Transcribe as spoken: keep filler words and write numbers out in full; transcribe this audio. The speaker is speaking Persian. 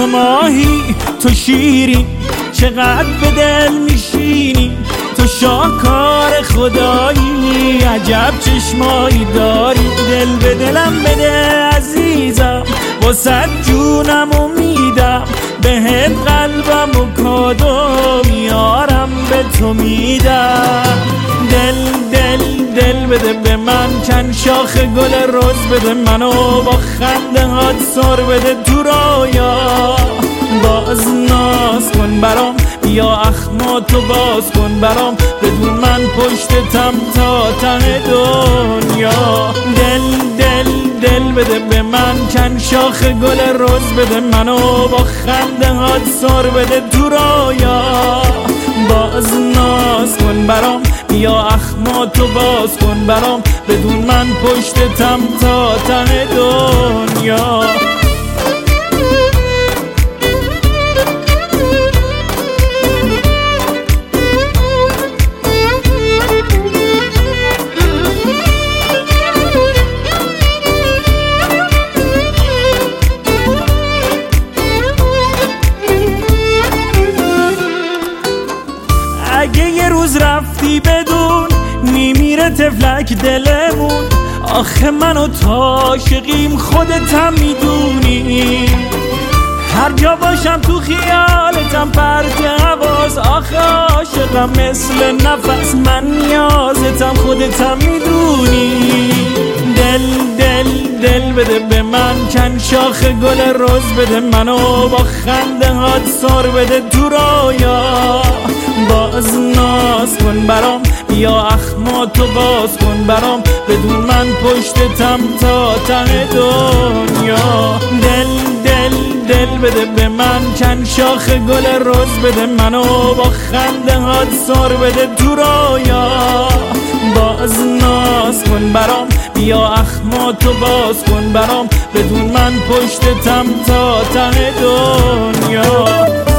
ماهی تو شیری، چقدر به دل میشینی، تو شاهکار خدایی، عجب چشمایی داری. دل به دلم بده عزیزم، واسه جونم میدم، بهت قلبم و کادو میارم به تو میدم. دل دل دل بده به من، چند شاخ گل رز بده منو، با خنده هات سر بده تو رویا. باز ناز کن برام، بیا اخماتو باز کن برام، بدون من پشتتم تا ته دنیا. دل دل دل بده به من، چند شاخ گل رز بده منو، با خنده هات سر بده تو رویا. باز ناز کن برام، بیا اخماتو باز کن برام، بدون من پشتتم تا ته دنیا. اگه یه روز رفتی بدون، میمیره تفلک دلمون. آخه من و تو عاشقیم، خودتم میدونی. هر جا باشم تو خیالتم، پرت حواس. آخه عاشقم مثل نفس، من نیازتم، خودتم میدونی. دل دل دل بده به من، چند شاخ گل رز بده منو، با خنده هات سر بده تو رویا. باز ناز کن برام، بیا اخماتو باز کن برام، بدون من پشتتم تا ته دنیا. دل دل دل بده به من، چند شاخ گل رز بده منو، با خنده هات سر بده تو رویا. باز ناز کن برام، بیا اخماتو باز کن برام، بدون من پشتتم تا ته دنیا.